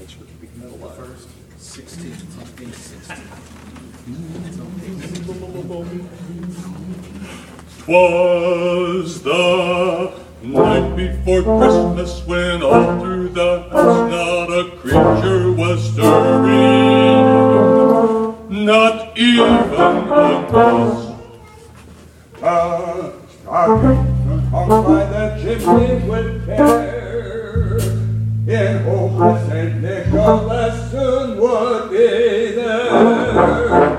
First. 16. Page 16. 'Twas the night before Christmas when all through the house not a creature was stirring, not even a mouse. Hung by the chimney with care, in hope that St. Nicholas soon would be there.